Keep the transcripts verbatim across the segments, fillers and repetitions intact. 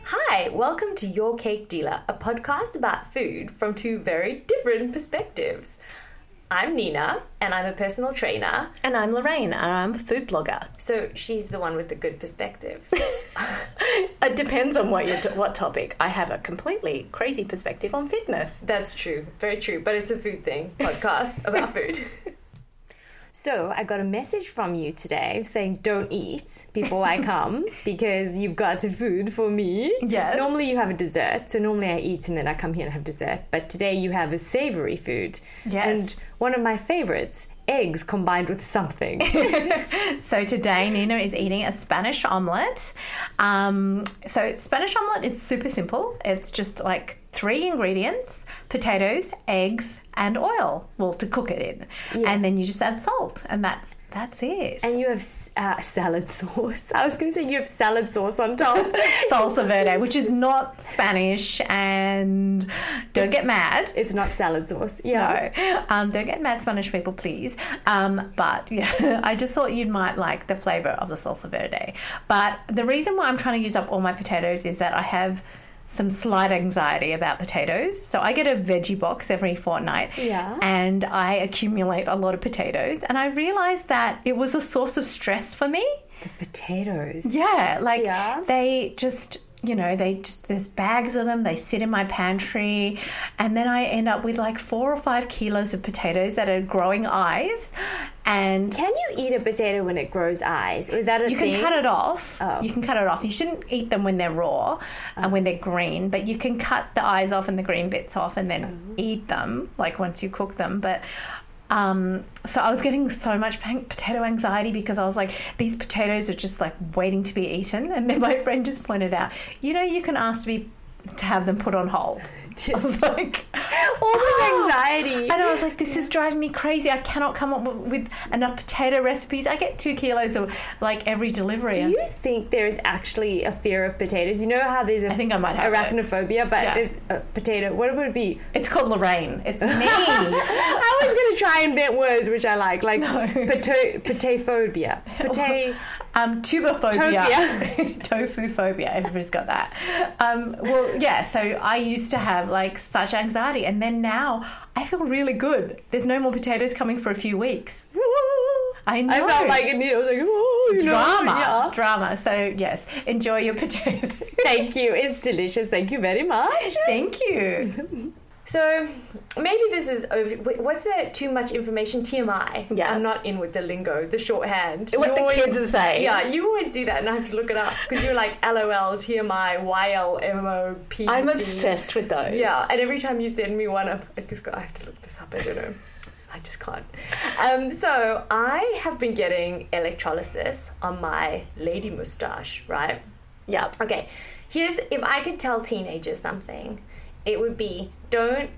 Hi, welcome to Your Cake Dealer, a podcast about food from two very different perspectives. I'm Nina, and I'm a personal trainer. And I'm Lorraine, and I'm a food blogger. So she's the one with the good perspective. It depends on what you what topic. I have a completely crazy perspective on fitness. That's true, very true, but it's a food thing, podcast about food. So I got a message from you today saying don't eat before I come because you've got food for me. Yes. Normally you have a dessert, so normally I eat and then I come here and have dessert. But today you have a savoury food. Yes. And one of my favourites, eggs combined with something. So today Nina is eating a Spanish omelette. Um, so Spanish omelette is super simple. It's just like three ingredients: potatoes, eggs, and oil. Well, to cook it in. Yeah. And then you just add salt, and that's that's it. And you have uh, salad sauce. I was going to say you have salad sauce on top. Salsa verde, which is not Spanish, and don't it's, get mad. It's not salad sauce. Yeah. No. Um, don't get mad, Spanish people, please. Um, but yeah, I just thought you might like the flavour of the salsa verde. But the reason why I'm trying to use up all my potatoes is that I have some slight anxiety about potatoes. So I get a veggie box every fortnight. Yeah. And I accumulate a lot of potatoes. And I realised that it was a source of stress for me. The potatoes. Yeah. Like yeah. they just, you know, they just, there's bags of them. They sit in my pantry. And then I end up with like four or five kilos of potatoes that are growing eyes. And can you eat a potato when it grows eyes? Is that a you thing? You can cut it off. Oh. You can cut it off. You shouldn't eat them when they're raw and oh. when they're green, but you can cut the eyes off and the green bits off and then oh. eat them, like once you cook them. But um, so I was getting so much potato anxiety because I was like, these potatoes are just like waiting to be eaten. And then my friend just pointed out, you know, you can ask to be to have them put on hold. Just, I was like, all this anxiety. And I was like, this is driving me crazy. I cannot come up with enough potato recipes. I get two kilos of like every delivery. Do you think there is actually a fear of potatoes? You know how there's a I think I might have arachnophobia, it. but yeah. there's a potato. What would it be? It's called Lorraine. It's me. I was going to try and invent words which I like, like no. potato potaphobia. Potato. Um, tubophobia. Tofu phobia. Everybody's got that. Um, well, yeah, so I used to have like such anxiety, and then now I feel really good. There's no more potatoes coming for a few weeks. I know. I felt like it. I was like, oh, you drama, know, yeah. drama. So yes, enjoy your potatoes. Thank you. It's delicious. Thank you very much. Thank you. So maybe this is over. What's there too much information? T M I. Yeah. I'm not in with the lingo, the shorthand. What you the always, kids say. Yeah, you always do that, and I have to look it up because you're like L O L, T M I, Y L, M O P D. I'm obsessed with those. Yeah, and every time you send me one, I have to look this up. I don't know. I just can't. Um, so I have been getting electrolysis on my lady moustache, right? Yeah. Okay. Here's if I could tell teenagers something, it would be don't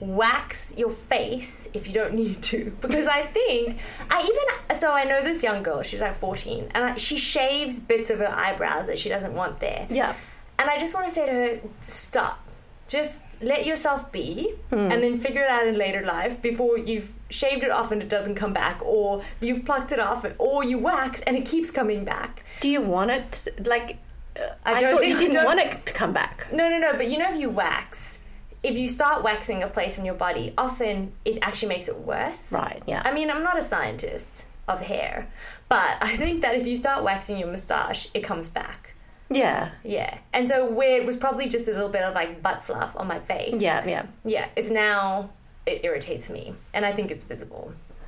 wax your face if you don't need to, because I think I even so I know this young girl, she's like fourteen, and I, she shaves bits of her eyebrows that she doesn't want there. Yeah. And I just want to say to her, stop. Just let yourself be, hmm. and then figure it out in later life before you've shaved it off and it doesn't come back, or you've plucked it off, or you wax and it keeps coming back. Do you want it to, like uh, I, I don't thought think, you didn't don't, want it to come back. No, no, no, but you know if you wax, if you start waxing a place in your body, often it actually makes it worse. Right, yeah. I mean, I'm not a scientist of hair, but I think that if you start waxing your moustache, it comes back. Yeah. Yeah. And so where it was probably just a little bit of like butt fluff on my face. Yeah, yeah. Yeah, it's now, it irritates me, and I think it's visible.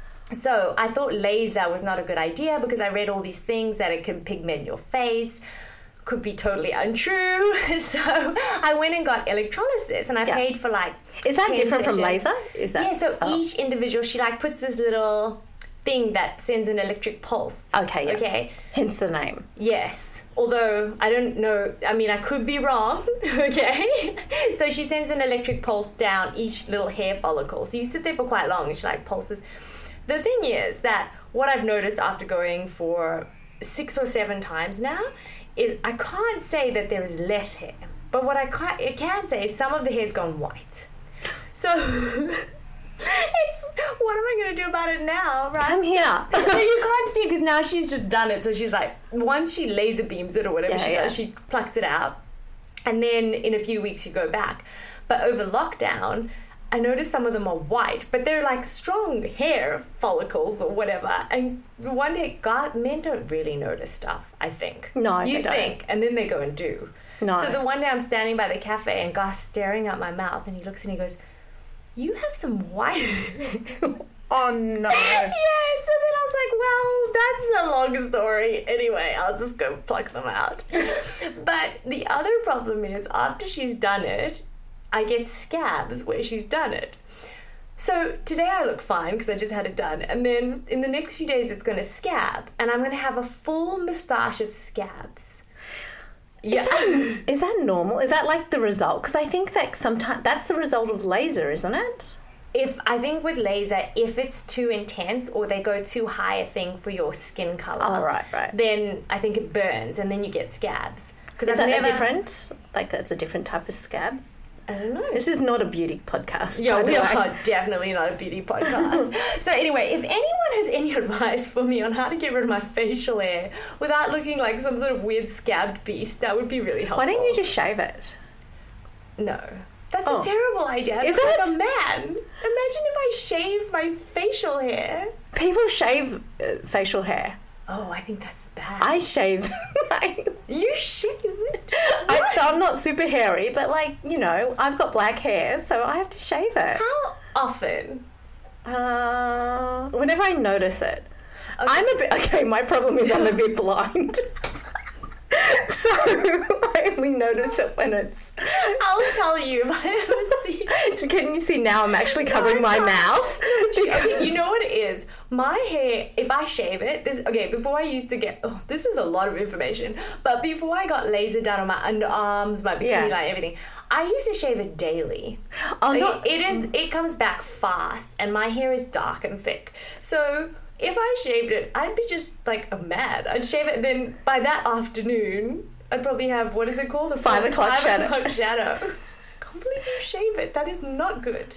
So I thought laser was not a good idea because I read all these things that it can pigment your face. Could be totally untrue. So I went and got electrolysis, and I yeah. paid for like Is that different sessions. from laser? Is that? Yeah, so oh. each individual, she like puts this little thing that sends an electric pulse. Okay, yeah. Okay. Hence the name. Yes. Although, I don't know, I mean, I could be wrong, okay? So she sends an electric pulse down each little hair follicle. So you sit there for quite long and she like pulses. The thing is that what I've noticed after going for six or seven times now is I can't say that there is less hair. But what I can, I can say is some of the hair's gone white. So... It's what am I going to do about it now, right? I'm here. So you can't see it because now she's just done it. So she's like, once she laser beams it or whatever yeah, she yeah. does, she plucks it out. And then in a few weeks you go back. But over lockdown, I noticed some of them are white, but they're like strong hair follicles or whatever. And one day, God, men don't really notice stuff, I think. No, You they think, don't. and then they go and do. No. So the one day I'm standing by the cafe and God's staring at my mouth and he looks and he goes, you have some white... Oh, no. Yeah, so then I was like, well, that's a long story. Anyway, I'll just go pluck them out. But the other problem is, after she's done it, I get scabs where she's done it. So today I look fine because I just had it done. And then in the next few days it's going to scab. And I'm going to have a full moustache of scabs. Yeah. Is that, is that normal? Is that like the result? Because I think that sometimes that's the result of laser, isn't it? If I think with laser, if it's too intense or they go too high a thing for your skin color, Oh, right, right. then I think it burns and then you get scabs. Because Is I've that never, a different, like that's a different type of scab? I don't know. This is not a beauty podcast. Yeah, by the we way. are definitely not a beauty podcast. So anyway, if anyone has any advice for me on how to get rid of my facial hair without looking like some sort of weird scabbed beast, that would be really helpful. Why don't you just shave it? No. That's Oh. a terrible idea. Is It's like it? a man. Imagine if I shaved my facial hair. People shave uh, facial hair. Oh, I think that's bad. I shave. I, You shave it? I, so I'm not super hairy, but like, you know, I've got black hair, so I have to shave it. How often? Uh, whenever I notice it. Okay. I'm a bit, okay, my problem is I'm a bit blind. So I only notice it when it's... I'll tell you if I ever see. Can you see now I'm actually covering my mouth? Okay, you know what it is? My hair, if I shave it, this okay, before I used to get, oh, this is a lot of information, but before I got laser done on my underarms, my bikini Yeah. line, everything, I used to shave it daily. Oh, Like, not... it is, it comes back fast, and my hair is dark and thick. So if I shaved it, I'd be just like mad. I'd shave it, and then by that afternoon, I'd probably have, what is it called? A Five o'clock five shadow. o'clock shadow. I can't believe you shave it. That is not good.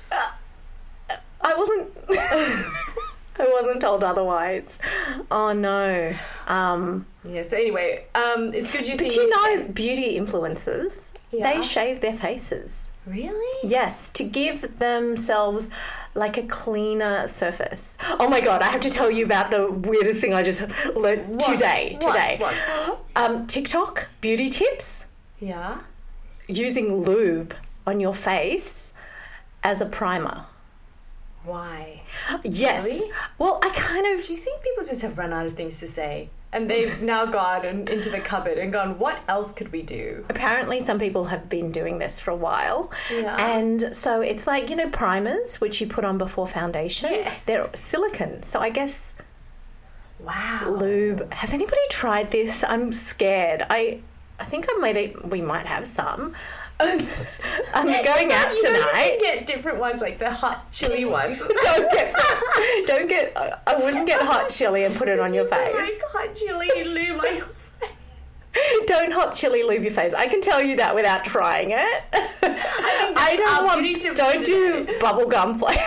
I wasn't... I wasn't told otherwise. Oh, no. Um... Yeah, so anyway, um, it's good you see. But you know, beauty influencers, Yeah. they shave their faces. Really? Yes, to give themselves like a cleaner surface. Oh my God, I have to tell you about the weirdest thing I just learned What? today. What? Today. What? Um, TikTok beauty tips Yeah. using lube on your face as a primer. Why? Yes. Really? Well, I kind of... Do you think people just have run out of things to say? And they've now gone and into the cupboard and gone, what else could we do? Apparently some people have been doing this for a while. Yeah. And so it's like, you know, primers, which you put on before foundation. Yes. They're silicone. So I guess Wow. lube. Has anybody tried this? I'm scared. I I think I might, we might have some. I'm going out You know, you tonight. can get different ones, like the hot chili ones. Don't get, don't get, I wouldn't get hot chili and put it on your face. Like hot chili lube on your face. Don't hot chili lube your face. I can tell you that without trying it. I, think I that's don't our want, beauty tip don't for do today. bubble gum flavor.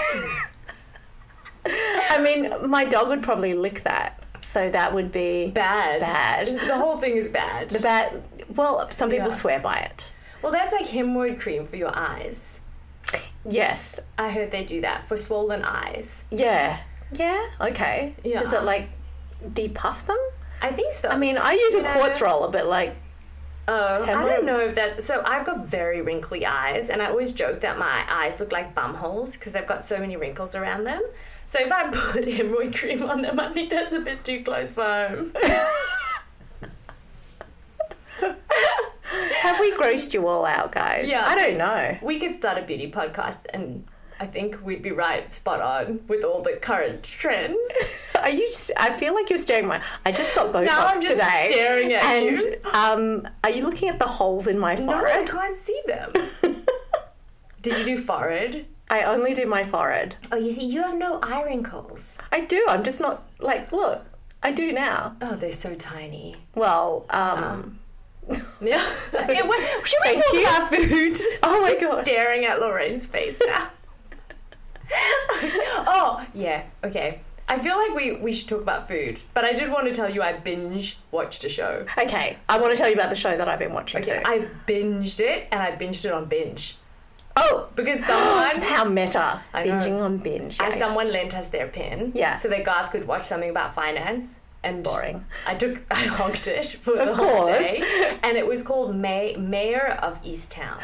I mean, my dog would probably lick that. So that would be Bad. Bad. The whole thing is bad. The bad. Well, some people Yeah. swear by it. Well, that's like hemorrhoid cream for your eyes. Yes. I heard they do that for swollen eyes. Yeah. Yeah. Okay. Yeah. Does it like depuff them? I think so. I mean, I use You a know- quartz roller, but like, Oh, I Hemorrhoid? don't know if that's... So I've got very wrinkly eyes, and I always joke that my eyes look like bum holes because I've got so many wrinkles around them. So if I put hemorrhoid cream on them, I think that's a bit too close for home. have we grossed you all out, guys? Yeah. I don't know. We could start a beauty podcast, and I think we'd be right spot on with all the current trends. Are you? Just, I feel like you're staring my. I just got Botox Now I'm just today. staring at and, you. um, are you looking at the holes in my No, I forehead? can't see them. Did you do forehead? I only do my forehead. Oh, you see, you have no eye wrinkles. I do. I'm just not like. Look, I do now. Oh, they're so tiny. Well, um. Yeah. Yeah, what, should we Thank talk you. about food? Oh my Just God. staring at Lorraine's face now. Oh, yeah. Okay. I feel like we, we should talk about food, but I did want to tell you I binge watched a show. Okay, I want to tell you about the show that I've been watching Okay, too. I binged it, and I binged it on binge. Oh, Because someone... how meta. I know. Binging on binge. and Yeah, someone lent us their pen. Yeah. So that Garth could watch something about finance. And Boring. I took, I honked it for the Of whole course. day. And it was called May, Mayor of Easttown.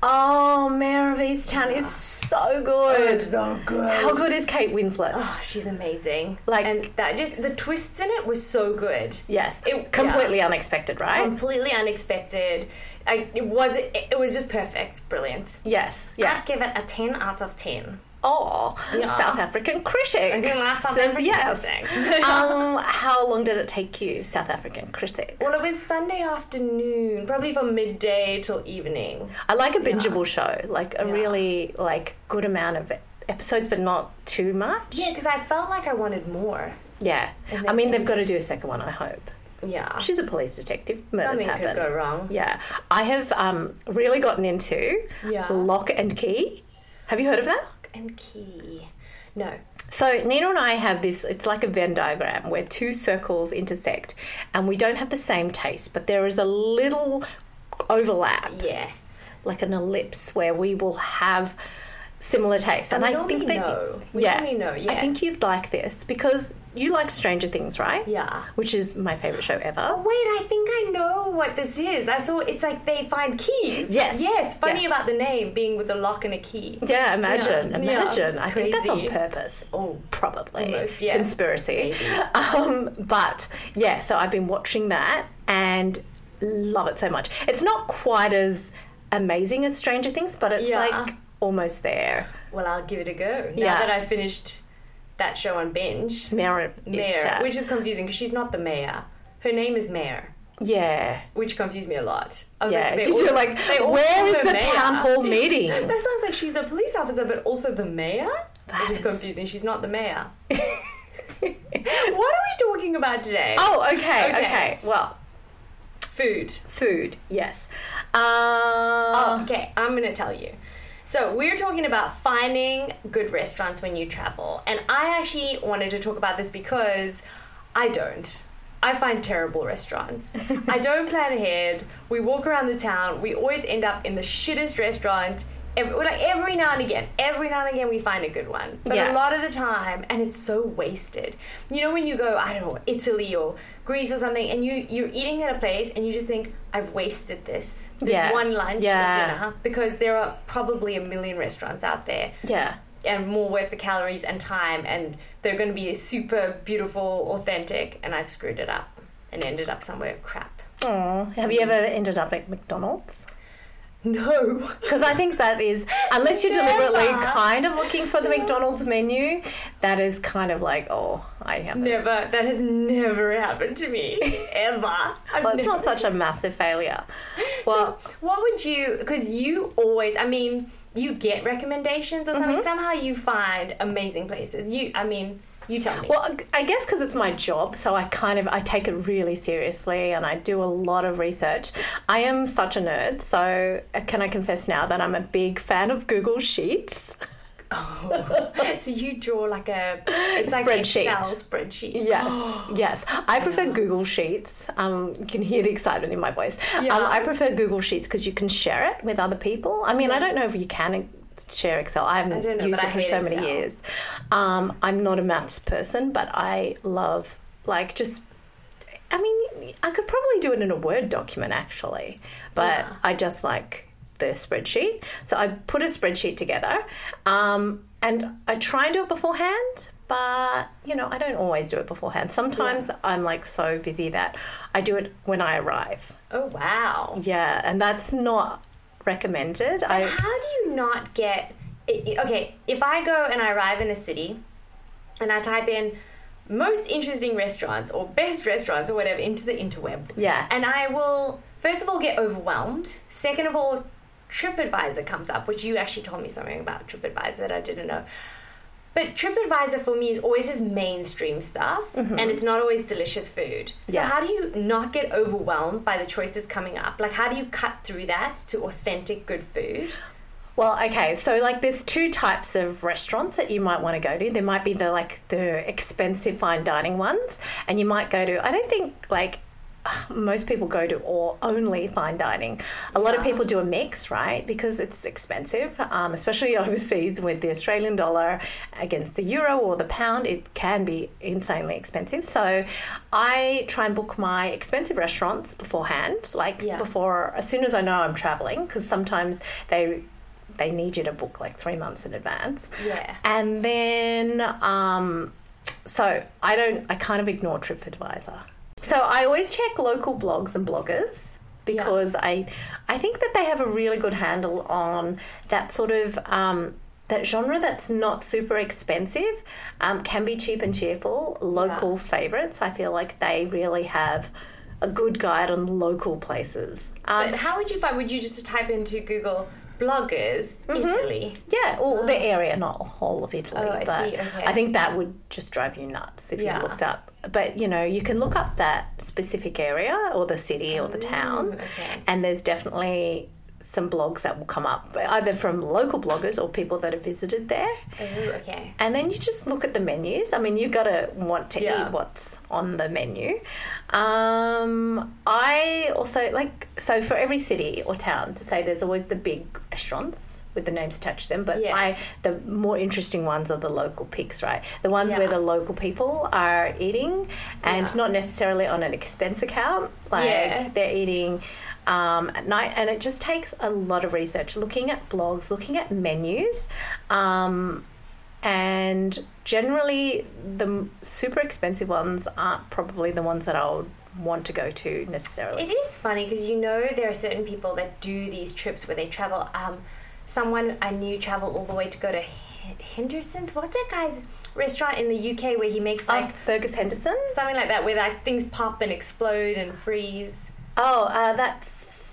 Oh, Mayor of Easttown is so good. so good. How good is Kate Winslet? Oh, she's amazing. Like- and that just, the twists in it was so good. Yes, It- completely unexpected, right? Completely unexpected. I, it was, it, it was just perfect. Brilliant. yes, yeah. I'd give it a ten out of ten. Oh, Yeah. South African critic Okay, my South says African yes. critic. um, how long did it take you, South African critic? Well, it was Sunday afternoon, probably from midday till evening. I like a bingeable show, like a Yeah. really like good amount of episodes, but not too much. Yeah, because I felt like I wanted more. Yeah. And I mean, then- they've got to do a second one, I hope. Yeah. She's a police detective. Murders Something happen. could go wrong. Yeah. I have um, really gotten into Yeah. Lock and Key. Have you heard of that? And key. No. So Nina and I have this, it's like a Venn diagram where two circles intersect and we don't have the same taste, but there is a little overlap, Yes. like an ellipse where we will have similar tastes. And And, we I think only that know. We yeah, only know, yeah. I think you'd like this because you like Stranger Things, right? Yeah. Which is my favorite show ever. Oh, wait, I think I know what this is. I saw it's like they find keys. Yes. Yes. Funny Yes. about the name being with a lock and a key. Yeah, imagine, Yeah, yeah. imagine. I think that's on Crazy. purpose. Oh, Probably. almost, yeah. Conspiracy. Maybe. Um, but yeah, so I've been watching that and love it so much. It's not quite as amazing as Stranger Things, but it's Yeah. like almost there. Well, I'll give it a go. Now Yeah. that I finished that show on binge. Mayor, Mayor, which is confusing because she's not the mayor. Her name is Mayor, yeah. which confused me a lot. I was Yeah. like, they Did all- you like, they all where call is her the mayor. town hall meeting? That sounds like she's a police officer, but also the mayor? That That is is- confusing. She's not the mayor. What are we talking about today? Oh, okay, Okay. okay. Well, Food. food, yes. Uh, Oh, okay, I'm going to tell you. So, we're talking about finding good restaurants when you travel. And I actually wanted to talk about this because I don't. I find terrible restaurants. I don't plan ahead. We walk around the town. We always end up in the shittest restaurant. Every, like every now and again, every now and again we find a good one. But Yeah. a lot of the time, and it's so wasted. You know when you go, I don't know, Italy or Greece or something, and you, you're eating at a place and you just think, I've wasted this. This Yeah. one lunch Yeah. or dinner. Because there are probably a million restaurants out there. yeah. And more worth the calories and time, and they're going to be super beautiful, authentic, and I've screwed it up and ended up somewhere crap. Oh, have you ever ended up at McDonald's? No. Because I think that is, unless you're Never. deliberately kind of looking for the McDonald's menu, that is kind of like, oh, I haven't. Never. That has never happened to me. Ever. I've Well, it's never- not such a massive failure. Well, So, what would you, because you always, I mean, you get recommendations or something, Mm-hmm. somehow you find amazing places. You, I mean, you tell me. well, I guess because it's my job, so I kind of I take it really seriously and I do a lot of research. I am such a nerd, so can I confess now that I'm a big fan of Google Sheets? Oh. So you draw like a, it's like an Spreadsheet. Excel spreadsheet. Yes, yes. I prefer Google Sheets. Um, you can hear the excitement in my voice. Yeah. Um, I prefer Google Sheets because you can share it with other people. I mean, I don't know if you can share Excel. I haven't I don't know, used but it I for hate so many Excel. years. Um, I'm not a maths person, but I love, like, just... I mean, I could probably do it in a Word document, actually. But Yeah. I just like the spreadsheet. So I put a spreadsheet together um, and I try and do it beforehand, but, you know, I don't always do it beforehand. Sometimes Yeah. I'm, like, so busy that I do it when I arrive. Oh, wow. Yeah, and that's not recommended. I How do you not get... i- i- Okay, if I go and I arrive in a city and I type in most interesting restaurants or best restaurants or whatever into the interweb. Yeah. And I will, first of all, get overwhelmed. Second of all, TripAdvisor comes up, which you actually told me something about TripAdvisor that I didn't know. But TripAdvisor for me is always just mainstream stuff, and it's not always delicious food. So Yeah. how do you not get overwhelmed by the choices coming up? Like, how do you cut through that to authentic, good food? Well, okay, so like there's two types of restaurants that you might want to go to. There might be the like the expensive fine dining ones, and you might go to, I don't think like most people go to or only fine dining. A lot yeah. of people do a mix, right? Because it's expensive, um, especially overseas with the Australian dollar against the euro or the pound. It can be insanely expensive. So I try and book my expensive restaurants beforehand, like yeah. before, as soon as I know I'm traveling, because sometimes they they need you to book like three months in advance. Yeah. And then, um, so I don't, I kind of ignore TripAdvisor. So I always check local blogs and bloggers because yeah. I I think that they have a really good handle on that sort of um, that genre that's not super expensive, um, can be cheap and cheerful. Locals' yeah. favourites. I feel like they really have a good guide on local places. Um, but how would you find? Would you just type into Google bloggers mm-hmm. Italy? Yeah, or oh. the area, not whole of Italy. Oh, I but see. Okay. I think that would just drive you nuts if yeah. you looked up. But, you know, you can look up that specific area or the city or the town. Ooh, okay. And there's definitely some blogs that will come up, either from local bloggers or people that have visited there. Oh, okay. And then you just look at the menus. I mean, you've got to want to yeah. eat what's on the menu. Um, I also, like, so for every city or town, to say there's always the big restaurants with the names attached to them, but yeah. I the more interesting ones are the local picks, right? The ones yeah. where the local people are eating and yeah. not necessarily on an expense account. Like yeah. they're eating um, at night, and it just takes a lot of research, looking at blogs, looking at menus, um, and generally the super expensive ones aren't probably the ones that I'll want to go to necessarily. It is funny because you know there are certain people that do these trips where they travel. Um, someone I knew traveled all the way to go to H- Henderson's. What's that guy's restaurant in the U K where he makes like oh, Fergus Henderson? Something like that, where like things pop and explode and freeze. Oh, uh, that's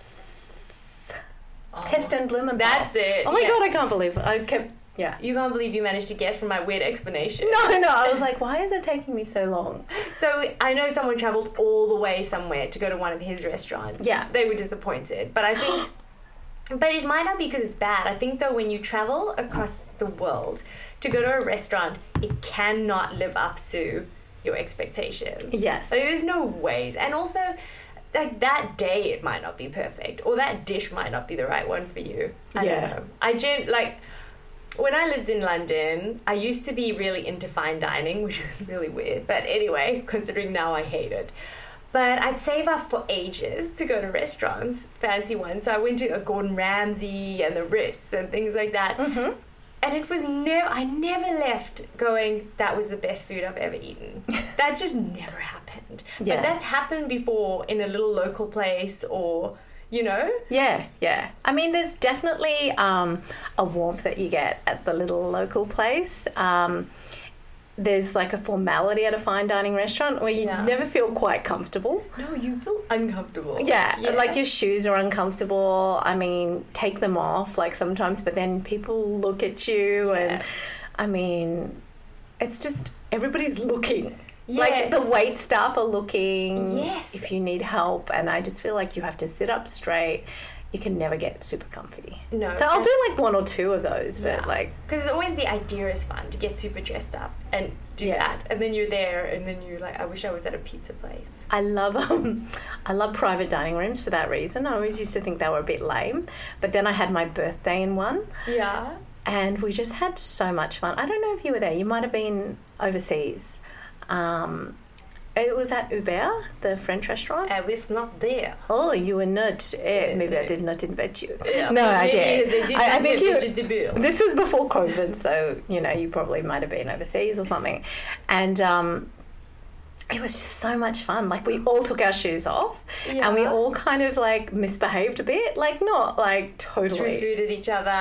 oh, Heston Blumenthal. That's it. Oh my yeah. god, I can't believe it. I kept yeah. You can't believe you managed to guess from my weird explanation. No, no. I was like, why is it taking me so long? So I know someone travelled all the way somewhere to go to one of his restaurants. Yeah. They were disappointed. But I think... But it might not be because it's bad. I think, though, when you travel across the world to go to a restaurant, it cannot live up to your expectations. Yes. Like, there's no ways. And also, like, that day it might not be perfect, or that dish might not be the right one for you. I yeah. don't know. I gen- like... When I lived in London, I used to be really into fine dining, which was really weird. But anyway, considering now I hate it. But I'd save up for ages to go to restaurants, fancy ones. So I went to a Gordon Ramsay and the Ritz and things like that. Mm-hmm. And it was never, I never left going, that was the best food I've ever eaten. That just never happened. Yeah. But that's happened before in a little local place or... You know? Yeah, yeah. I mean, there's definitely um, a warmth that you get at the little local place. Um, there's like a formality at a fine dining restaurant where you yeah. never feel quite comfortable. No, you feel uncomfortable. Yeah, yeah, like your shoes are uncomfortable. I mean, take them off like sometimes, but then people look at you yeah. and, I mean, it's just everybody's looking. Yeah. Like the wait staff are looking yes. if you need help, and I just feel like you have to sit up straight. You can never get super comfy. No. So I'll do like one or two of those, but yeah. like... Because always the idea is fun to get super dressed up and do yes. that. And then you're there and then you're like, I wish I was at a pizza place. I love um, I love private dining rooms for that reason. I always used to think they were a bit lame. But then I had my birthday in one. Yeah. And we just had so much fun. I don't know if you were there. You might have been overseas. Um, it was at Hubert, the French restaurant. I was not there. Oh, you were not. Eh, Yeah, maybe no. I did not invite you. Yeah, no, I maybe did. they did I, I not think invite you. you to Bill. This was before COVID, so you know you probably might have been overseas or something, and um, it was just so much fun. Like we all took our shoes off, Yeah. and we all kind of like misbehaved a bit. Like not like Threw totally. food at each other.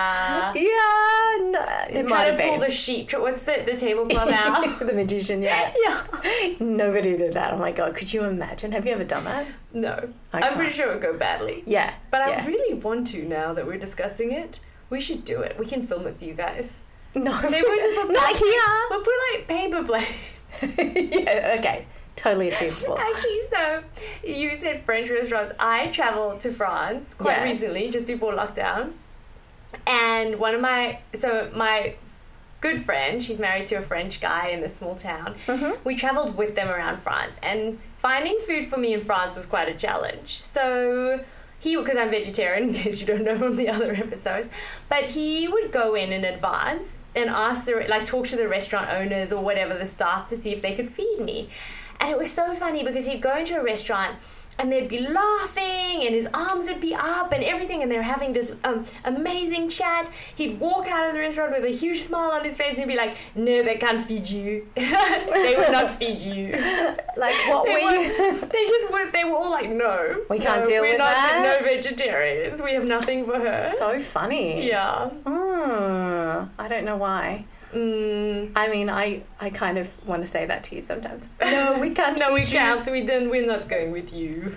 Yeah, no, it might Trying have to pull been. the sheep. What's the, the tablecloth out? The magician, yeah. Yeah. Nobody did that. Oh my god, could you imagine? Have you ever done that? No. I I'm pretty can't. sure it would go badly. Yeah. But I yeah. really want to now that we're discussing it. We should do it. We can film it for you guys. No. Maybe we should put Not plastic- here. We'll put like paper blades. Yeah, okay. Totally achievable. Actually, so you said French restaurants. I travelled to France quite Yeah. recently, just before lockdown. And one of my, so my good friend, she's married to a French guy in this small town. Mm-hmm. We travelled with them around France, and finding food for me in France was quite a challenge. So he, because I'm vegetarian, in case you don't know from the other episodes, but he would go in in advance and ask the, like, talk to the restaurant owners or whatever, the staff, to see if they could feed me. And it was so funny because he'd go into a restaurant and they'd be laughing and his arms would be up and everything, and they're having this um, amazing chat. He'd walk out of the restaurant with a huge smile on his face and he'd be like, no, they can't feed you. They will not feed you. Like, what they were you? They just were, they were all like, no. We can't no, deal we're with not, that. No vegetarians. We have nothing for her. So funny. Yeah. Mm, I don't know why. Mm. I mean, I, I kind of want to say that to you sometimes. No, we can't. No, we feed you. can't. We don't. We're not going with you.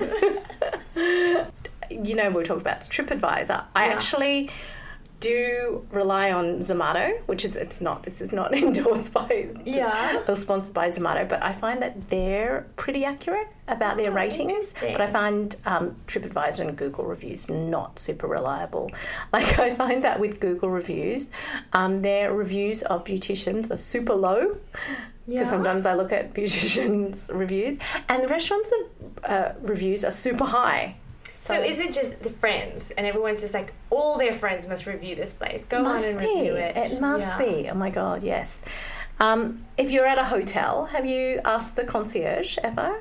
You know, we talked about TripAdvisor. I Yeah. actually do rely on Zomato, which is, it's not, this is not endorsed by Yeah. or sponsored by Zomato, but I find that they're pretty accurate about their Oh, ratings. interesting. But I find um, TripAdvisor and Google reviews not super reliable. Like, I find that with Google reviews, um, their reviews of beauticians are super low. Because Yeah. sometimes I look at beauticians' reviews, and the restaurants' uh, reviews are super high. So is it just the friends, and everyone's just like, all their friends must review this place? Go must on and be. review it. It must Yeah. be. Oh my god, yes. Um, if you're at a hotel, have you asked the concierge ever?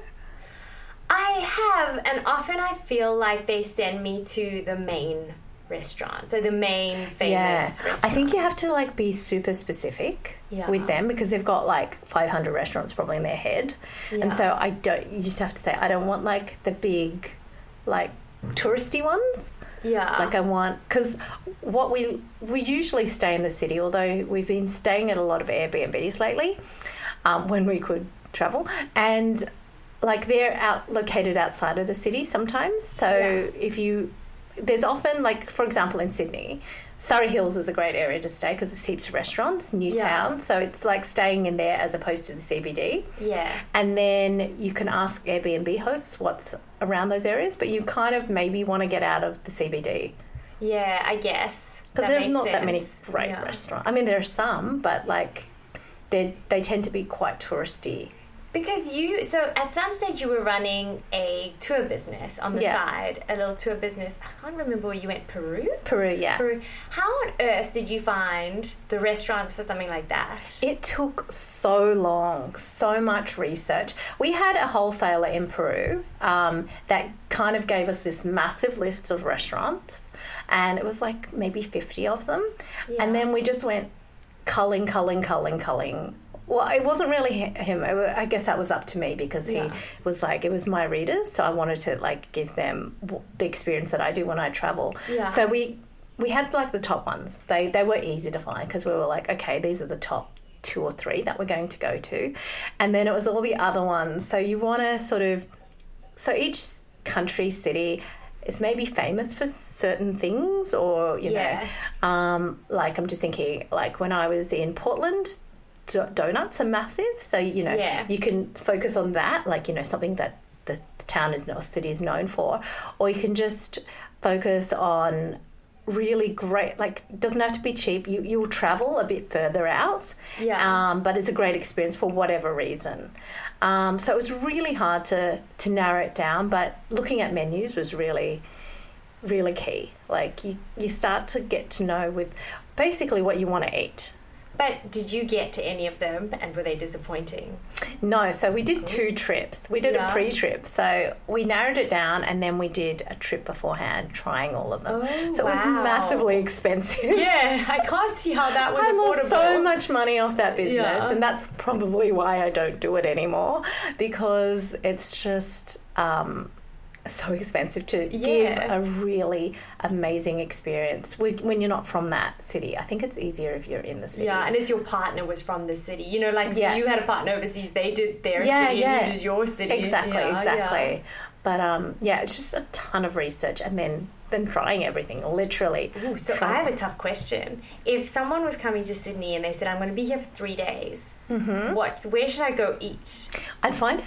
I have, and often I feel like they send me to the main restaurant, so the main famous Yeah, restaurant. I think you have to like be super specific Yeah. with them, because they've got like five hundred restaurants probably in their head, Yeah. and so I don't. You just have to say, I don't want like the big, like touristy ones. Yeah. Like I want, because what we we usually stay in the city, although we've been staying at a lot of Airbnbs lately, um, when we could travel, and like they're out located outside of the city sometimes. So Yeah. if you, there's often like, for example, in Sydney, Surrey Hills is a great area to stay because there's heaps of restaurants, new Yeah. town. So it's like staying in there as opposed to the C B D. Yeah. And then you can ask Airbnb hosts what's around those areas, but you kind of maybe want to get out of the C B D. Yeah, I guess. Because That there's makes not that many sense. great Yeah. restaurants. I mean, there are some, but like they they tend to be quite touristy. Because you, so at some stage you were running a tour business on the Yeah. side, a little tour business. I can't remember where you went, Peru? Peru, yeah. Peru. How on earth did you find the restaurants for something like that? It took so long, so much research. We had a wholesaler in Peru um, that kind of gave us this massive list of restaurants, and it was like maybe fifty of them. Yeah. And then we just went culling, culling, culling, culling. Well, it wasn't really hi- him. It wa- I guess that was up to me, because he Yeah. was like, it was my readers, so I wanted to like give them w- the experience that I do when I travel. Yeah. So we we had like the top ones. They they were easy to find, because we were like, okay, these are the top two or three that we're going to go to, and then it was all the other ones. So you want to sort of, so each country, city is maybe famous for certain things, or you Yeah. know, um, like I'm just thinking, like when I was in Portland, do- donuts are massive, so you know Yeah. you can focus on that, like you know something that the town is no city is known for, or you can just focus on really great, like it doesn't have to be cheap. You you will travel a bit further out, Yeah. um, but it's a great experience for whatever reason. Um, so it was really hard to to narrow it down, but looking at menus was really really key. Like you you start to get to know with basically what you want to eat. But did you get to any of them, and were they disappointing? No, so we did two trips. We did Yeah. a pre-trip. So we narrowed it down, and then we did a trip beforehand trying all of them. Oh, so it was wow. massively expensive. Yeah, I can't see how that was I affordable. lost so much money off that business, Yeah. and that's probably why I don't do it anymore, because it's just um, so expensive to give Yeah. a really amazing experience when when you're not from that city. I think it's easier if you're in the city. Yeah, and as your partner was from the city, you know, like so Yes. you had a partner overseas, they did their Yeah, city, yeah. you did your city. Exactly, Yeah, exactly. yeah. But um, yeah, it's just a ton of research, and then then trying everything, literally. Ooh, so I have a tough question. If someone was coming to Sydney and they said, I'm going to be here for three days, Mm-hmm. what? Where should I go eat? I'd find out a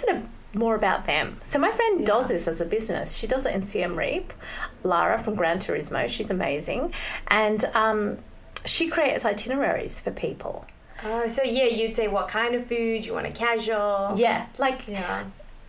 more about them. So my friend Yeah. does this as a business. She does it in Siem Reap. Lara from Gran Turismo. She's amazing. And um, she creates itineraries for people. Oh, so yeah, you'd say what kind of food you want a casual. Yeah, like Yeah.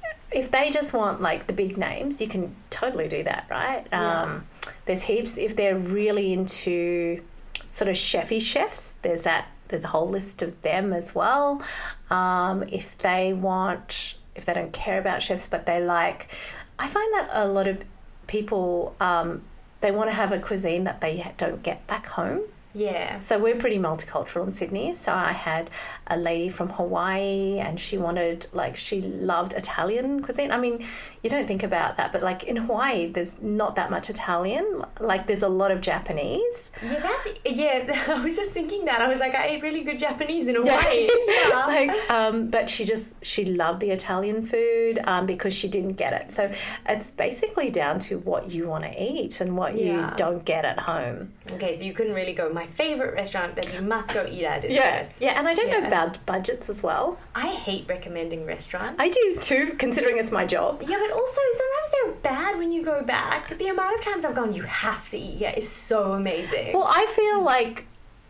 if they just want like the big names, you can totally do that, right? Yeah. Um, there's heaps. If they're really into sort of chefy chefs, there's that. There's a whole list of them as well. Um, if they want, if they don't care about chefs, but they like, I find that a lot of people um, they want to have a cuisine that they don't get back home. Yeah. So we're pretty multicultural in Sydney. So I had a lady from Hawaii and she wanted, like, she loved Italian cuisine. I mean, you don't think about that, but like in Hawaii, there's not that much Italian. Like there's a lot of Japanese. Yeah, that's, yeah, I was just thinking that. I was like, I ate really good Japanese in Hawaii. Yeah. like, um, but she just, she loved the Italian food um, because she didn't get it. So it's basically down to what you want to eat and what Yeah. you don't get at home. Okay, so you couldn't really go, my favourite restaurant that you must go eat at is Yes. this. Yeah, and I don't Yeah. know about budgets as well. I hate recommending restaurants. I do too, considering it's my job. Yeah, but also sometimes they're bad when you go back. The amount of times I've gone, you have to eat here is so amazing. Well, I feel like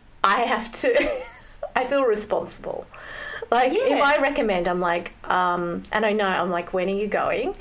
I have to, I feel responsible. Like, Yeah. if I recommend, I'm like, um, and I know, I'm like, when are you going?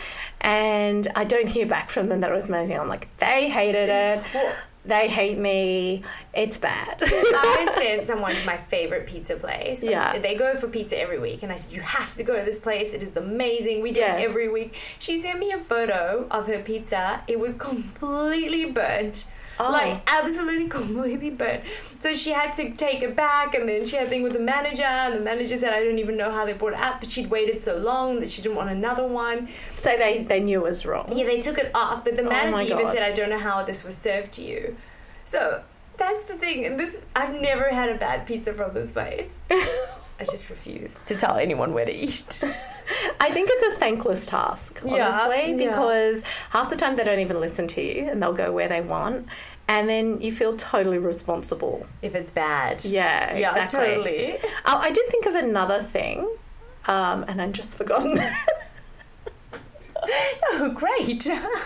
And I don't hear back from them that it was amazing. I'm like, they hated it. Well- They hate me. It's bad. I sent someone to my favourite pizza place. Yeah. They go for pizza every week. And I said, you have to go to this place. It is amazing. We do Yeah. it every week. She sent me a photo of her pizza. It was completely burnt. Oh. Like, absolutely completely burnt. So she had to take it back. And then she had a thing with the manager. And the manager said, I don't even know how they brought it out. But she'd waited so long that she didn't want another one. So they, they knew it was wrong. Yeah, they took it off, but the Oh my manager even God. said, I don't know how this was served to you. So that's the thing. And this, I've never had a bad pizza from this place. I just refuse to tell anyone where to eat. I think it's a thankless task, honestly, Yeah, yeah. because half the time they don't even listen to you and they'll go where they want. And then you feel totally responsible. If it's bad. Yeah, Yeah, exactly. totally. Oh, I did think of another thing, um, and I've just forgotten. Oh, great.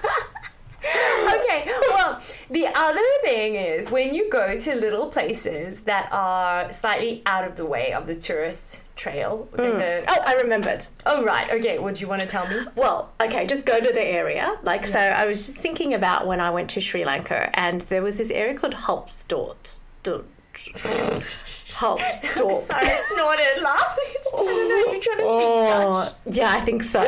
Okay, well, the other thing is when you go to little places that are slightly out of the way of the tourist trail. There's a, Oh, I remembered. oh, right. Okay, what do you want to tell me? Well, okay, just go to the area. Like, so I was just thinking about when I went to Sri Lanka, and there was this area called Hulpstorp. Hulpstorp. Sorry, I snorted laughing. I don't know if you're trying to speak Oh, Dutch. yeah, I think so.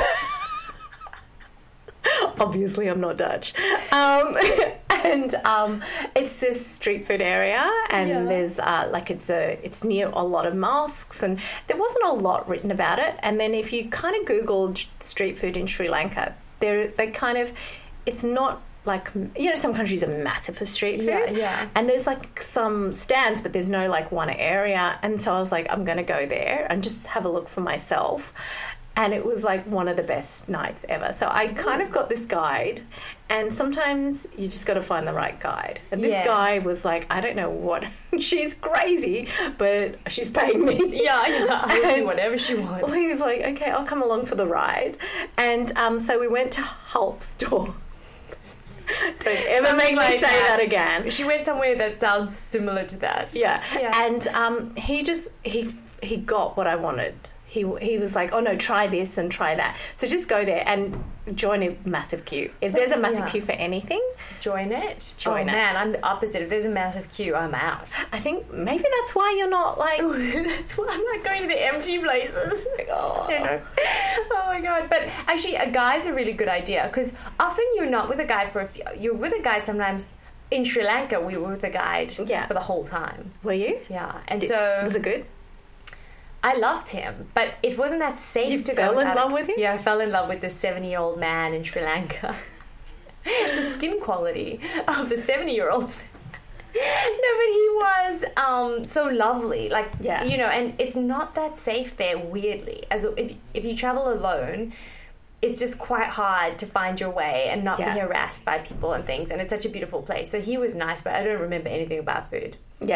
Obviously, I'm not Dutch. Um, and um, it's this street food area, and Yeah. there's uh, like it's a it's near a lot of mosques, and there wasn't a lot written about it. And then if you kind of Googled street food in Sri Lanka, there they kind of it's not. Like, you know, some countries are massive for street food. Yeah, yeah. And there's like some stands, but there's no like one area. And so I was like, I'm going to go there and just have a look for myself. And it was like one of the best nights ever. So I kind of got this guide, and sometimes you just got to find the right guide. And this Yeah. guy was like, I don't know what, she's crazy, but she's paying me. Yeah, yeah. I'll do And- whatever she wants. Well, he was like, okay, I'll come along for the ride. And um, so we went to Hulpstorp. Don't ever Something make me like say that. that again. She went somewhere that sounds similar to that. Yeah. Yeah. And um, he just he he got what I wanted. He he was like, oh no, try this and try that. So just go there and join a massive queue. If there's a massive Yeah. queue for anything, Join it. Join oh, it. man, I'm the opposite. If there's a massive queue, I'm out. I think maybe that's why you're not like. That's why I'm not going to the empty places. Oh. I don't know. Oh my god! But actually, a guide's a really good idea because often you're not with a guide for a few. You're with a guide sometimes. In Sri Lanka, we were with a guide Yeah. for the whole time. Were you? Yeah, and so Was it good? I loved him, but it wasn't that safe You to fell go in without love with him? Yeah, I fell in love with this seventy-year-old man in Sri Lanka. The skin quality of the seventy-year-olds. No, but he was um, so lovely. Like, Yeah. you know, and it's not that safe there, weirdly. As a, if, if you travel alone, it's just quite hard to find your way and not Yeah. be harassed by people and things. And it's such a beautiful place. So he was nice, but I don't remember anything about food. Yeah.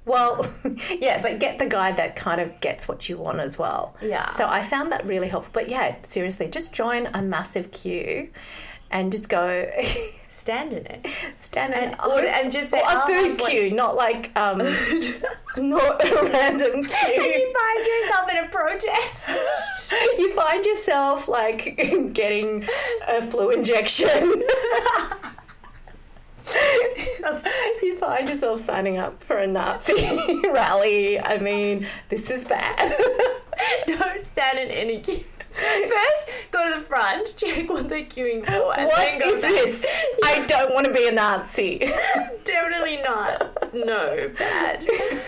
Well, yeah, but get the guy that kind of gets what you want as well. Yeah. So I found that really helpful. But yeah, seriously, just join a massive queue and just go... Stand in it. Stand in and, it. Order, and just say, or a oh, food queue, what... not like, um, not a random queue. And you find yourself in a protest. You find yourself, like, getting a flu injection. You find yourself signing up for a Nazi rally. I mean, this is bad. Don't stand in any queue. First, go to the front, check what they're queuing for. And what then go is back. this? I don't want to be a Nazi. Definitely not. No, bad.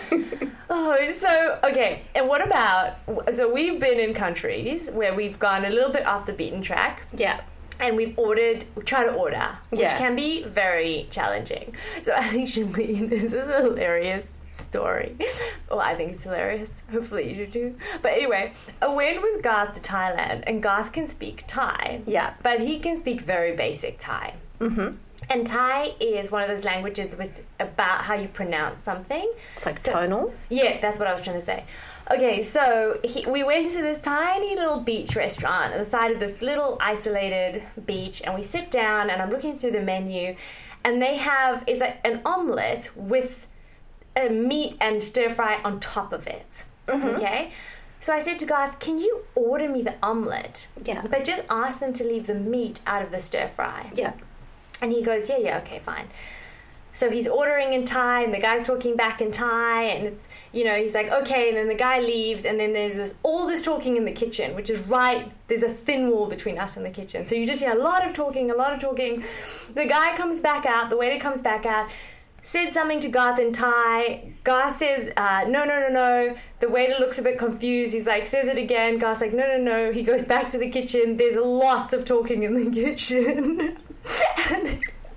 Oh, so, okay. And what about, so we've been in countries where we've gone a little bit off the beaten track. Yeah. And we've ordered, we try to order, which yeah. can be very challenging. So actually, this is a hilarious story. Well, I think it's hilarious. Hopefully you do too. But anyway, I went with Garth to Thailand, and Garth can speak Thai. Yeah. But he can speak very basic Thai. Mm-hmm. And Thai is one of those languages which is about how you pronounce something. It's like so, tonal? Yeah, that's what I was trying to say. Okay, so he, we went to this tiny little beach restaurant at the side of this little isolated beach, and we sit down, and I'm looking through the menu, and they have, it's like an omelette with a meat and stir fry on top of it. Mm-hmm. Okay? So I said to Garth, can you order me the omelette? Yeah. But just ask them to leave the meat out of the stir fry. Yeah. And he goes, yeah, yeah, okay, fine. So he's ordering in Thai, and the guy's talking back in Thai, and it's, you know, he's like, okay, and then the guy leaves, and then there's this all this talking in the kitchen, which is right, there's a thin wall between us and the kitchen. So you just hear a lot of talking, a lot of talking. The guy comes back out, the waiter comes back out, said something to Garth in Thai. Garth says, uh, no, no, no, no. The waiter looks a bit confused. He's like, says it again. Garth's like, no, no, no. He goes back to the kitchen. There's lots of talking in the kitchen. And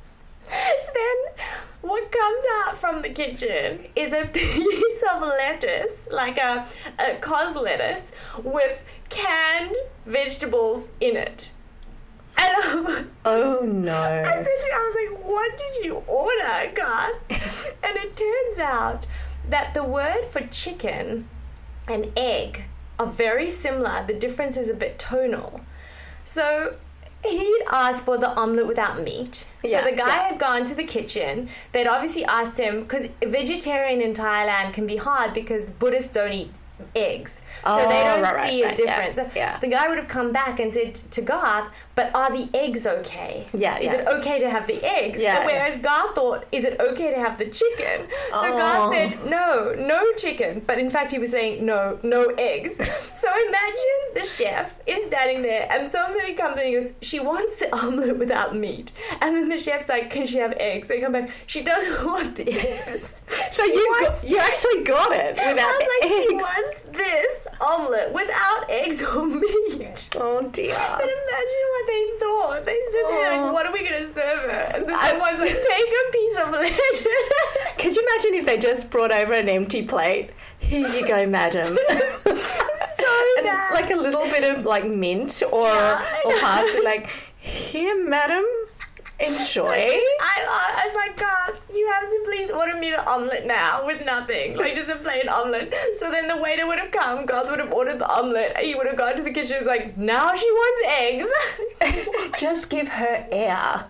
then what comes out from the kitchen is a piece of lettuce, like a, a cos lettuce, with canned vegetables in it. And um, oh no. I said to him, I was like, what did you order, God? And it turns out that the word for chicken and egg are very similar. The difference is a bit tonal. So he'd asked for the omelette without meat. So yeah, the guy yeah. had gone to the kitchen. They'd obviously asked him, because vegetarian in Thailand can be hard because Buddhists don't eat eggs. So oh, they don't right, see right, a difference. Yeah, yeah. The guy would have come back and said to Garth, but are the eggs okay? Yeah, Is yeah. it okay to have the eggs? Yeah, Whereas yeah. Garth thought, is it okay to have the chicken? So oh. Garth said, no, no chicken. But in fact, he was saying, no, no eggs. So imagine the chef is standing there, and somebody comes in and he goes, she wants the omelette without meat. And then the chef's like, can she have eggs? They come back, she doesn't want the eggs. So you wants- got, you actually got it without I was like, eggs. she wants this omelette without eggs or meat. Oh dear. But imagine what they thought. They stood there Oh. like, what are we going to serve her? And the I- someone's like, take a piece of lettuce. Could you imagine if they just brought over an empty plate? Here you go, madam. So And, bad. like a little bit of like mint or Yeah, I or know. parsley. Like, here, madam, enjoy. I, I was like, God, you have to please order me the omelette now with nothing. Like, just a plain omelette. So then the waiter would have come, God would have ordered the omelette, and he would have gone to the kitchen and was like, now she wants eggs. Just give her air.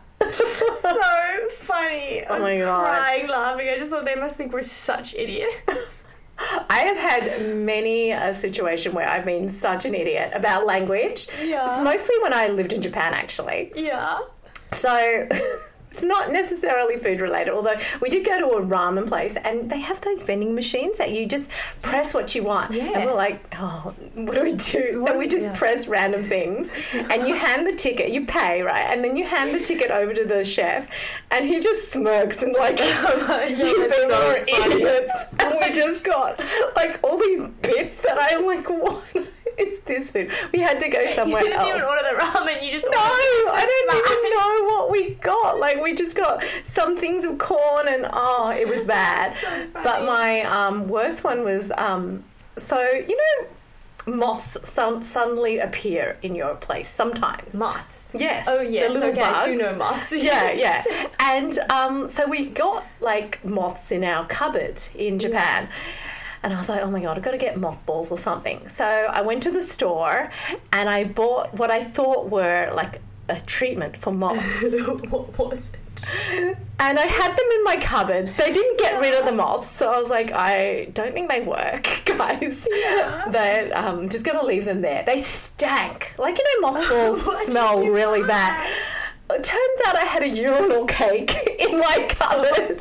So funny. I Oh was my God. crying, laughing. I just thought they must think we're such idiots. I have had many a situation where I've been such an idiot about language. Yeah. It's mostly when I lived in Japan, actually. Yeah. So it's not necessarily food related, although we did go to a ramen place and they have those vending machines that you just press what you want. Yeah. And we're like, oh, what do we do? What So do we we just do? press random things and you hand the ticket, you pay, right? And then you hand the ticket over to the chef and he just smirks and like, Oh my God, you that's people so are funny. idiots. And we just got like all these bits that I'm like, what is this food? We had to go somewhere You didn't else. even order the ramen, you just No, ordered I don't the even know what we got. Like, we just got some things of corn and, oh, it was bad. So funny. But my um, worst one was, um, so, you know, moths some, suddenly appear in your place sometimes. Moths. Yes. Oh, yes. The little Okay, bugs. I do know moths. Yeah, yeah. And um, so we got, like, moths in our cupboard in Japan. Yeah. And I was like, oh, my God, I've got to get mothballs or something. So I went to the store and I bought what I thought were, like, a treatment for moths. What was it? And I had them in my cupboard. They didn't get rid of the moths, so I was like, I don't think they work, guys. Yeah. But I'm um, just going to leave them there. They stank. Like, you know, mothballs smell really bad. It turns out I had a urinal cake in my cupboard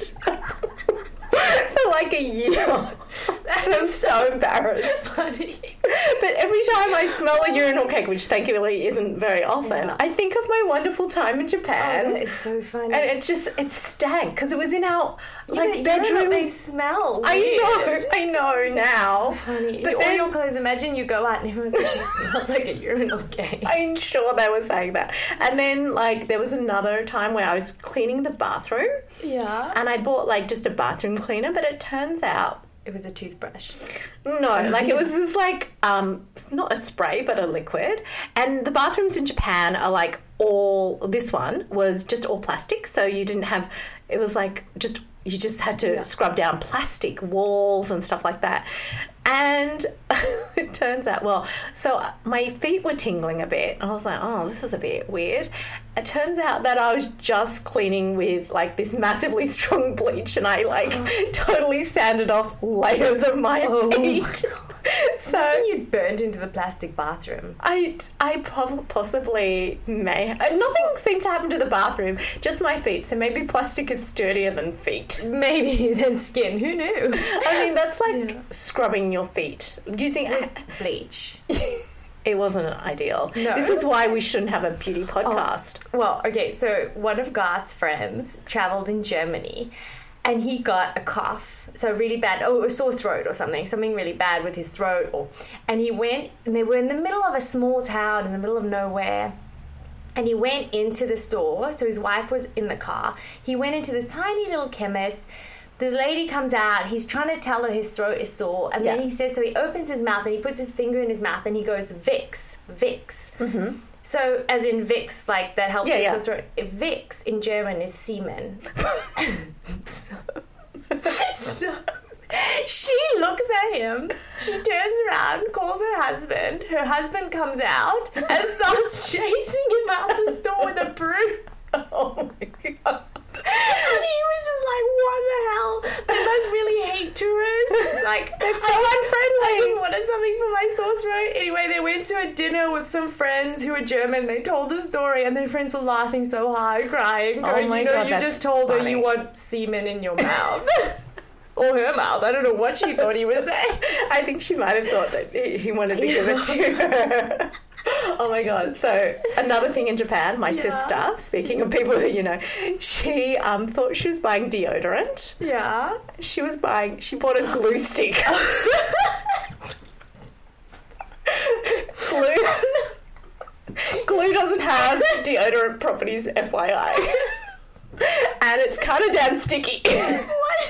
for like a year. I'm so embarrassed. Funny. But every time I smell a urinal cake, which thankfully isn't very often, yeah. I think of my wonderful time in Japan. Oh, that is so funny. And it just, it stank because it was in our yeah, like bedroom. They smell weird. I know, I know now. So funny. But all then, your clothes, imagine you go out and everyone's like, she smells like a urinal cake. I'm sure they were saying that. And then, like, there was another time where I was cleaning the bathroom. Yeah. And I bought, like, just a bathroom cleaner, but it turns out it was a toothbrush. No, like it was this like, um, not a spray, but a liquid. And the bathrooms in Japan are like all, this one was just all plastic. So you didn't have, it was like just, you just had to yeah. scrub down plastic walls and stuff like that. And it turns out, well, so my feet were tingling a bit. I was like, oh, this is a bit weird. It turns out that I was just cleaning with, like, this massively strong bleach, and I, like, oh. totally sanded off layers of my oh. feet. So imagine you'd burned into the plastic bathroom. I, I prob- possibly may. Uh, nothing seemed to happen to the bathroom, just my feet. So maybe plastic is sturdier than feet. Maybe than skin. Who knew? I mean, that's like yeah. scrubbing your feet using with bleach. It wasn't ideal. No. This is why we shouldn't have a beauty podcast. Oh, well, okay, so one of Garth's friends travelled in Germany and he got a cough, so really bad, oh, a sore throat or something, something really bad with his throat. Or, and he went, and they were in the middle of a small town, in the middle of nowhere, and he went into the store, so his wife was in the car. He went into this tiny little chemist. This lady comes out, he's trying to tell her his throat is sore, and yeah. then he says, so he opens his mouth and he puts his finger in his mouth and he goes, Vicks, Vicks. Mm-hmm. So, as in Vicks, like, that helps yeah, with yeah. the throat. Vicks in German is semen. so, so, she looks at him, she turns around, calls her husband, her husband comes out and starts chasing him out the store with a broom. Oh my God. And he was just like, what the hell? They must really hate tourists. Like, they're so I, unfriendly. I just wanted something for my sore throat. Anyway, they went to a dinner with some friends who were German. They told the story and their friends were laughing so hard, crying. Oh going, my you know, God, you just told funny. her you want semen in your mouth. Or her mouth. I don't know what she thought he was saying. I think she might have thought that he wanted to give it to her. Oh my God. So another thing in Japan, my yeah. sister, speaking of people who, you know, she um, thought she was buying deodorant. Yeah. She was buying, she bought a glue stick. Glue. Glue doesn't have deodorant properties, F Y I. And it's kind of damn sticky. What?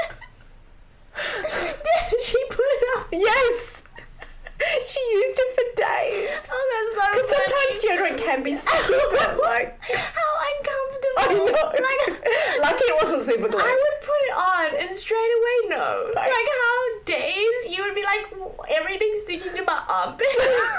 Did she put it on? Yes. She used it for days. Oh, that's so Because sometimes deodorant can be sticky, but like... How uncomfortable. I know. Like, lucky it wasn't super glue. I would put it on and straight away no. Like, like how days you would be like, everything's sticking to my armpits.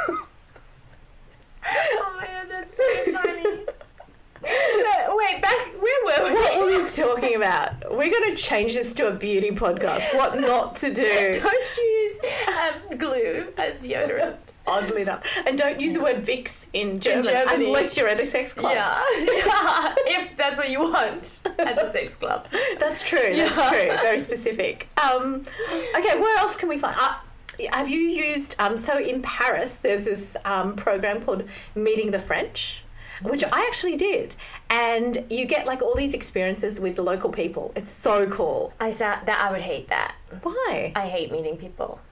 Oh my God, that's so funny. So, wait, back, where were we? What were we talking about? We're going to change this to a beauty podcast. What not to do. Don't use um, glue as deodorant. Oddly enough. And don't use the word Vicks in German, in Germany, unless you're at a sex club. Yeah. yeah. If that's what you want at the sex club. That's true. That's yeah. true. Very specific. Um, okay, where else can we find... Uh, have you used... Um, so in Paris, there's this um, program called Meeting the French, which I actually did, and you get like all these experiences with the local people. It's so cool. I saw that. I would hate that. Why? I hate meeting people.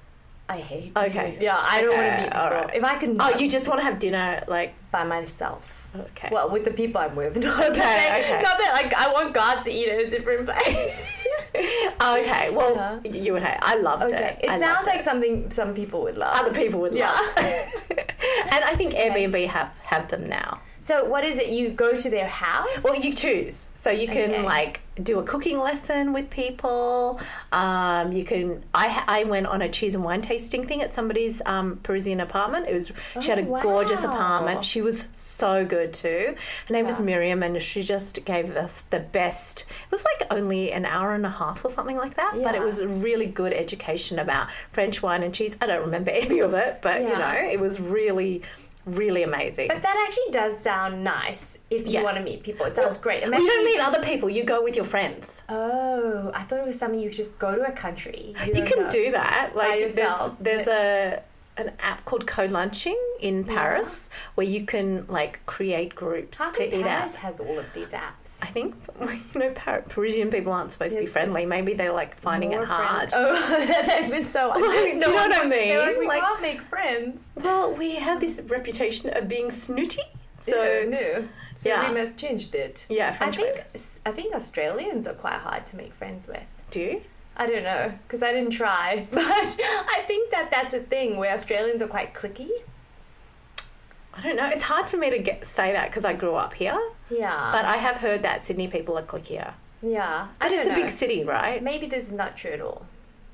I hate Okay. people. Yeah, I don't Okay, want to meet people. alright. If I can Oh, you just want to have dinner, like, by myself. okay. Well, with the people I'm with. Not Okay, that, okay. Not that, like, I want God to eat at a different place. Okay, well, Uh-huh. you would hate. I loved Okay. it. It I sounds loved like it. something some people would love. Other people would Yeah. love. And I think Airbnb have have them now. So what is it? You go to their house? Well, you choose. So you can Okay. like do a cooking lesson with people. Um, you can. I I went on a cheese and wine tasting thing at somebody's um, Parisian apartment. It was she had a Oh, gorgeous wow. apartment. She was so good too. Her name was Yeah. Miriam, and she just gave us the best. It was like only an hour and a half or something like that, but it Yeah. was a really good education about French wine and cheese. I don't remember any of it, but you Yeah. know, it was really. Really amazing. But that actually does sound nice if you Yeah. want to meet people. It sounds great. You Imagine don't you- meet other people. You go with your friends. Oh, I thought it was something you just go to a country. You don't can know. do that. Like yourself. there's, there's a an app called Co-Lunching in Paris where you can like create groups How to come eat Paris out. has all of these apps? I think you know Par- Parisian people aren't supposed to be Yes. friendly. Maybe they're like finding More it hard. friends. Oh, they've been so. Well, do you know one what I wants- they're mean? Like, we Like- can't make friends. Well, we have this reputation of being snooty. So So no. So yeah. we must changed it. yeah, I French think word. I think Australians are quite hard to make friends with. Do you? I don't know because I didn't try, but I think that that's a thing where Australians are quite cliquey. I don't know. It's hard for me to get say that because I grew up here, Yeah, but I have heard that Sydney people are cliquier. yeah. I But don't it's a know. big city, right? Maybe this is not true at all.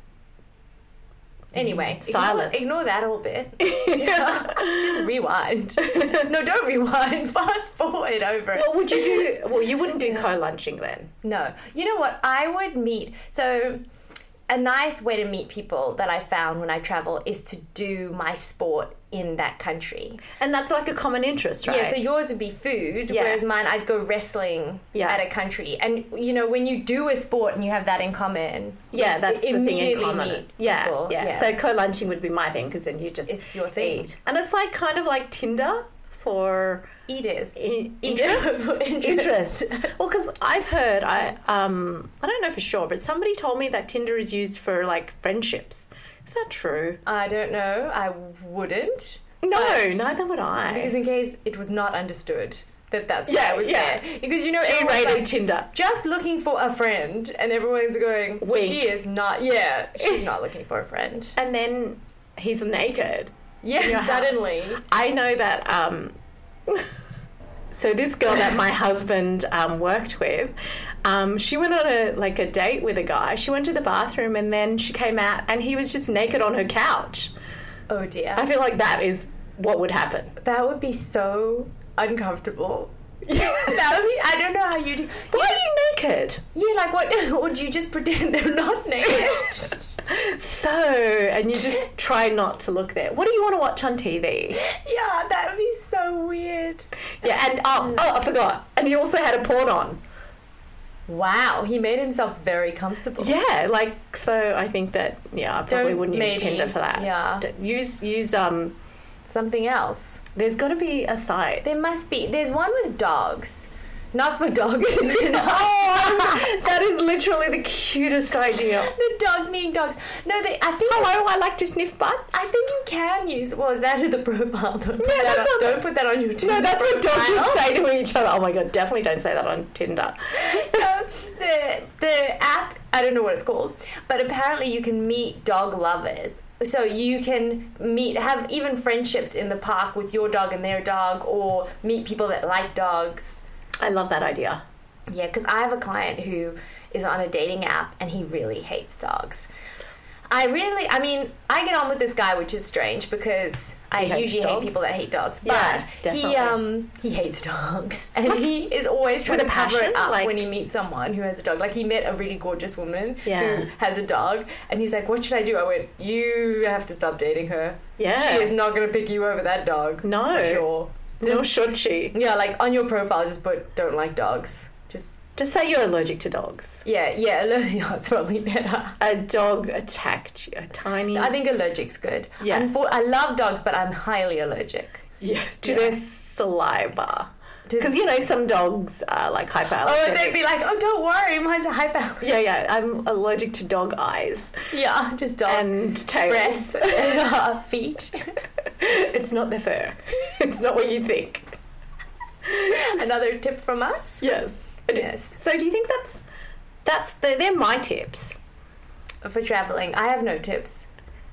Anyway, Mm, silence. Ignore, ignore that whole bit. Just rewind. No, don't rewind. Fast forward over it. What would you do? Well, you wouldn't do co-lunching then. No. You know what? I would meet. So, a nice way to meet people that I found when I travel is to do my sport in that country. And that's like a common interest, right? Yeah, so yours would be food, Yeah. whereas mine, I'd go wrestling Yeah. at a country. And, you know, when you do a sport and you have that in common, yeah, that's the thing in immediately common. meet Yeah, people. yeah, Yeah. So co-lunching would be my thing because then you just It's your thing. eat. And it's like kind of like Tinder for eaters. in- Interest. interest. interest. Well, because I've heard, I um, I don't know for sure, but somebody told me that Tinder is used for like friendships. Is that true? I don't know. I wouldn't. No, But- neither would I. Because in case it was not understood that that's why Yeah, I was yeah. there. Because, you know, She everyone's rated like, Tinder. just looking for a friend, and everyone's going, Wink. she is not, yeah, she's not looking for a friend. And then he's naked. Yeah, your house. suddenly. I know that. Um, so this girl that my husband um, worked with, um, she went on a like a date with a guy. She went to the bathroom and then she came out and he was just naked on her couch. Oh dear. I feel like that is what would happen. That would be so uncomfortable. That would be, I don't know how you do. Why are you naked? Yeah, like what? Or do you just pretend they're not naked? So, and you just try not to look there. What do you want to watch on T V? Yeah, that would be so weird. Yeah, and oh, oh, I forgot. And he also had a porn on. Wow, he made himself very comfortable. Yeah, like so. I think that yeah, I probably Don't- wouldn't maybe, use Tinder for that. yeah. D- use use um. Something else. There's got to be a site. There must be. There's one with dogs. Not for dogs. Oh, that is literally the cutest idea. The dogs meeting dogs. No, they, I think. Hello, I like to sniff butts. I think you can use. Well, is that in the profile? Don't put, Yeah, that, that's on, what- don't put that on your Tinder no, that's what dogs profile. would say to each other. Oh my god, definitely don't say that on Tinder. So the the app, I don't know what it's called, but apparently you can meet dog lovers. So you can meet, have even friendships in the park with your dog and their dog, or meet people that like dogs. I love that idea. Yeah, because I have a client who is on a dating app and he really hates dogs. I really, I mean, I get on with this guy, which is strange because I He hates usually hate dogs? people that hate dogs. Yeah, But definitely. he um he hates dogs, and he is always trying With to a cover passion? it up Like- when he meets someone who has a dog. Like he met a really gorgeous woman Yeah. who has a dog, and he's like, "What should I do?" I went, "You have to stop dating her. Yeah. She is not going to pick you over that dog. No. for sure. Nor Just, should she. yeah, like on your profile, just put don't like dogs. Just Just say you're allergic to dogs. yeah, yeah, yeah, it's probably better." A dog attacked you, a tiny. I think allergic's good. Yeah. Unfor- I love dogs, but I'm highly allergic yeah, to Yeah. their saliva. Because, you know, some dogs are like hyperallergenic. Oh, they'd be like, oh, don't worry, mine's a hyperallergy. Yeah, yeah, I'm allergic to dog eyes. Yeah, just dog. And tails. Breath. Feet. It's not their fur. It's not what you think. Another tip from us? Yes. Yes. So do you think that's, that's the, they're my tips? For travelling, I have no tips.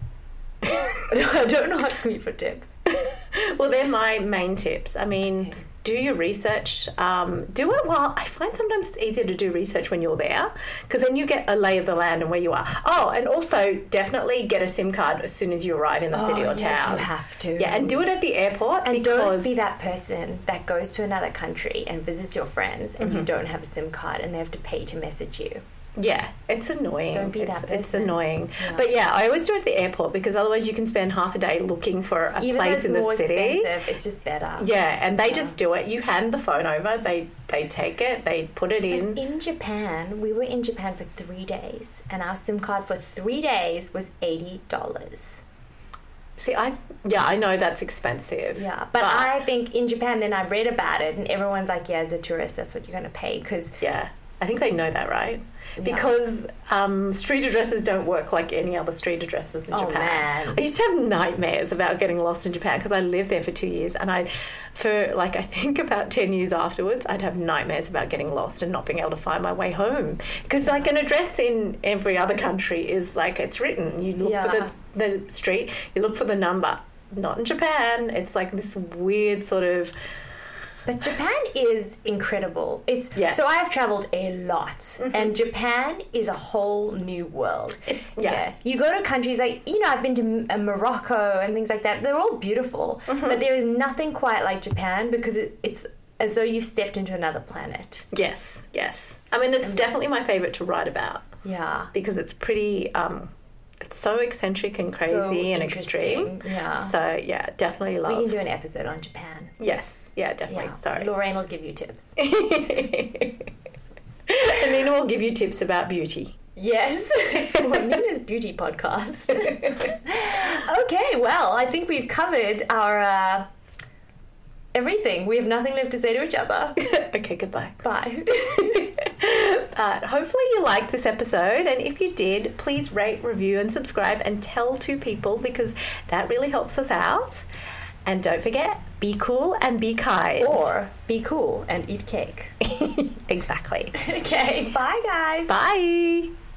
Don't ask me for tips. Well, they're my main tips. I mean, do your research. Um, do it while... I find sometimes it's easier to do research when you're there, because then you get a lay of the land and where you are. Oh, and also definitely get a SIM card as soon as you arrive in the city oh, or yes, town. you have to. Yeah, and do it at the airport. And because... don't be that person that goes to another country and visits your friends and mm-hmm. you don't have a SIM card and they have to pay to message you. Yeah, it's annoying. Don't be it's, that person. It's annoying. Yeah. But yeah, I always do it at the airport because otherwise you can spend half a day looking for a Even place in the more city. Expensive, it's just better. Yeah, and they yeah. just do it. You hand the phone over, they they take it, they put it in. But in Japan, we were in Japan for three days and our SIM card for three days was eighty dollars. See, I yeah, I know that's expensive. Yeah, but, but I think in Japan, then I read about it and everyone's like, yeah, as a tourist, that's what you're going to pay. Cause yeah, I think they know that, right? Because um, street addresses don't work like any other street addresses in oh, Japan. Man. I used to have nightmares about getting lost in Japan because I lived there for two years and I, for like I think about ten years afterwards, I'd have nightmares about getting lost and not being able to find my way home. Because like an address in every other country is like it's written. You look yeah. for the, the street, you look for the number. Not in Japan. It's like this weird sort of... But Japan is incredible. It's yes. So I have travelled a lot, mm-hmm. and Japan is a whole new world. It's, yeah. yeah. You go to countries like, you know, I've been to Morocco and things like that. They're all beautiful, mm-hmm. but there is nothing quite like Japan because it, it's as though you've stepped into another planet. Yes, yes. I mean, it's and, definitely my favourite to write about. Yeah. Because it's pretty... Um, it's so eccentric and crazy so and extreme. Yeah. So, yeah, definitely love. We can do an episode on Japan. Yes. Yeah, definitely. Yeah. Sorry. Lorraine will give you tips. And Nina will give you tips about beauty. Yes. Well, Nina's beauty podcast. Okay, well, I think we've covered our... Uh, everything. We have nothing left to say to each other. Okay, goodbye. Bye. But hopefully you liked this episode, and if you did, please rate, review and subscribe and tell two people because that really helps us out. And don't forget, be cool and be kind. Or be cool and eat cake. Exactly. Okay, bye guys. Bye.